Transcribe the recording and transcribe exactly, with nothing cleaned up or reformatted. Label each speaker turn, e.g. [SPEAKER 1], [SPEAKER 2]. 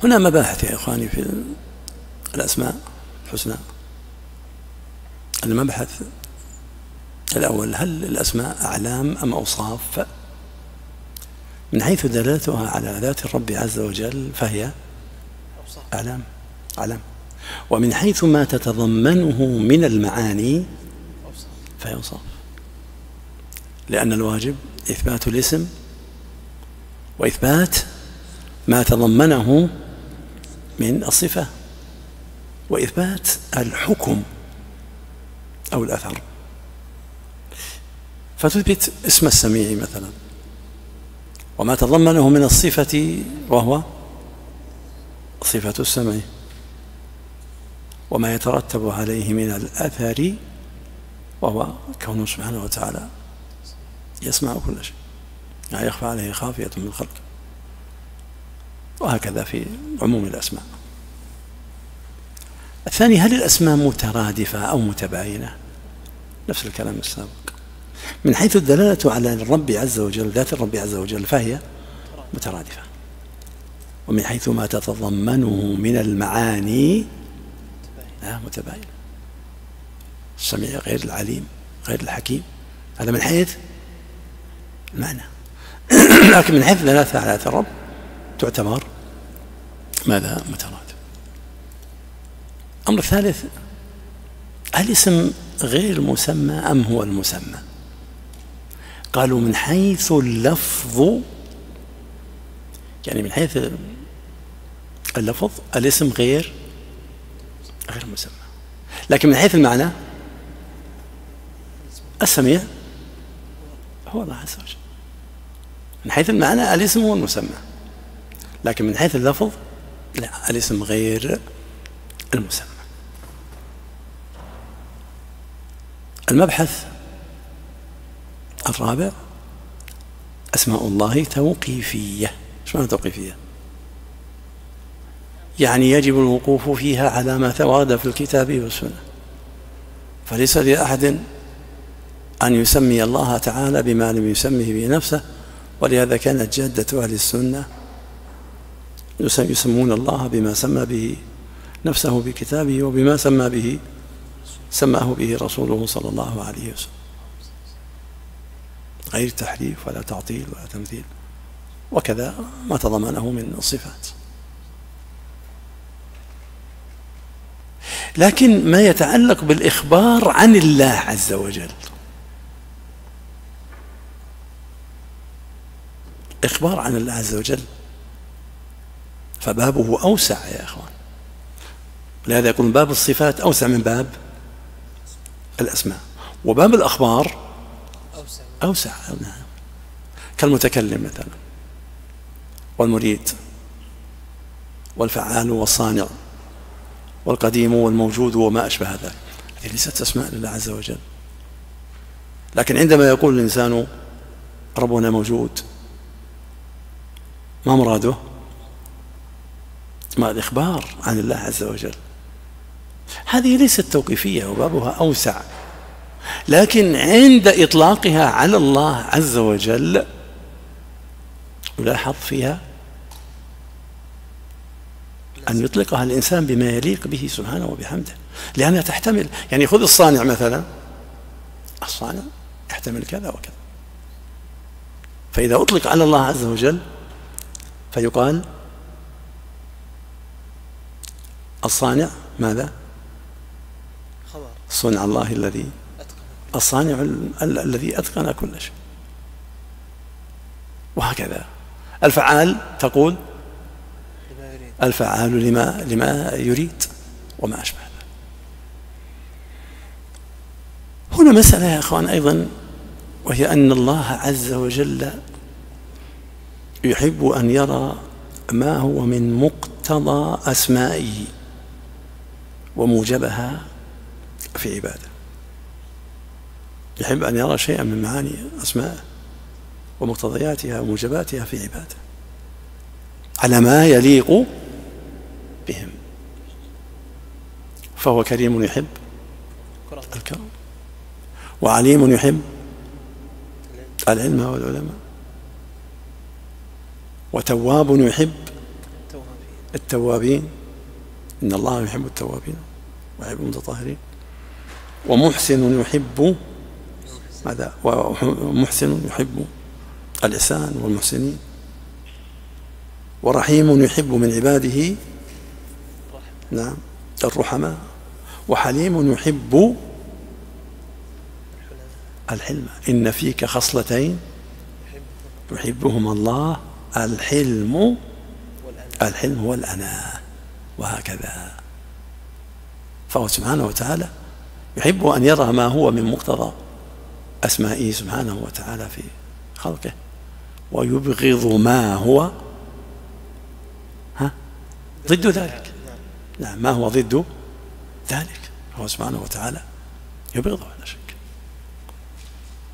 [SPEAKER 1] هنا مباحث يا إخواني في الأسماء الحسنى. المبحث الأول: هل الأسماء أعلام أم أوصاف؟ من حيث دلالتها على ذات الرب عز وجل فهي أعلام أعلام، ومن حيث ما تتضمنه من المعاني فهي أوصاف، لأن الواجب إثبات الاسم وإثبات ما تضمنه من الصفة وإثبات الحكم أو الأثر. فتثبت اسم السميع مثلا وما تضمنه من الصفة وهو صفة السمع، وما يترتب عليه من الأثر وهو كونه سبحانه وتعالى يسمع كل شيء لا يخفى عليه خافية من الخلق، وهكذا في عموم الأسماء. الثاني: هل الأسماء مترادفة أو متباينة؟ نفس الكلام السابق. من حيث الدلالة على الرب عز وجل ذات الرب عز وجل فهي مترادفة، ومن حيث ما تتضمنه من المعاني متباينة. السميع غير العليم غير الحكيم، هذا من حيث المعنى. لكن من حيث دلالة على ذات الرب تعتبر ماذا؟ مترادف. الأمر الثالث: هل الاسم غير المسمى أم هو المسمى؟ قالوا من حيث اللفظ، يعني من حيث اللفظ الاسم غير غير المسمى، لكن من حيث المعنى السميع هو الله عز وجل. من حيث المعنى الاسم هو المسمى، لكن من حيث اللفظ لا، الاسم غير المسمى. المبحث الرابع: أسماء الله توقيفية. ايش معنى توقيفية؟ يعني يجب الوقوف فيها على ما ورد في الكتاب والسنة، فليس لأحد أن يسمي الله تعالى بما لم يسمه به نفسه. ولهذا كانت جادة أهل السنة يسمون الله بما سمى به نفسه بكتابه وبما سمى به سماه به رسوله صلى الله عليه وسلم، غير تحريف ولا تعطيل ولا تمثيل، وكذا ما تضمنه من الصفات. لكن ما يتعلق بالإخبار عن الله عز وجل، إخبار عن الله عز وجل، فبابه أوسع يا أخوان. لهذا يقول باب الصفات أوسع من باب الأسماء، وباب الأخبار أوسع, أوسع. كالمتكلم مثلا، والمريد، والفعال والصانع، والقديم والموجود وما أشبه ذلك. هذه ليست أسماء لله عز وجل. لكن عندما يقول الإنسان ربنا موجود، ما مراده؟ ما الإخبار عن الله عز وجل. هذه ليست توقيفية وبابها أوسع، لكن عند إطلاقها على الله عز وجل يلاحظ فيها أن يطلقها الإنسان بما يليق به سبحانه وبحمده، لأنها تحتمل. يعني خذ الصانع مثلا، الصانع يحتمل كذا وكذا، فإذا أطلق على الله عز وجل فيقال الصانع ماذا؟ صنع الله الذي الصانع ال الذي أتقن كل شيء. وهكذا الفعال تقول الفعال لما لما يريد وما أشبه ذلك. هنا مسألة يا أخوان أيضا، وهي أن الله عز وجل يحب أن يرى ما هو من مقتضى أسمائه وموجبها في عباده. يحب أن يرى شيئا من معاني أسمائه ومقتضياتها وموجباتها في عباده على ما يليق بهم. فهو كريم يحب الكرم، وعليم يحب العلم والعلماء، وتواب يحب التوابين، إن الله يحب التوابين ويحب المتطهرين. ومحسن يحب ماذا؟ ومحسن يحب الإحسان والمحسنين. ورحيم يحب من عباده نعم الرحماء. وحليم يحب الحلم. إن فيك خصلتين يحبهما الله، الحلم الحلم والأناة، وهكذا. فهو سبحانه وتعالى يحب أن يرى ما هو من مقتضى أسمائه سبحانه وتعالى في خلقه، ويبغض ما هو ها ضد ذلك. نعم، ما هو ضد ذلك هو سبحانه وتعالى يبغضه لا شك.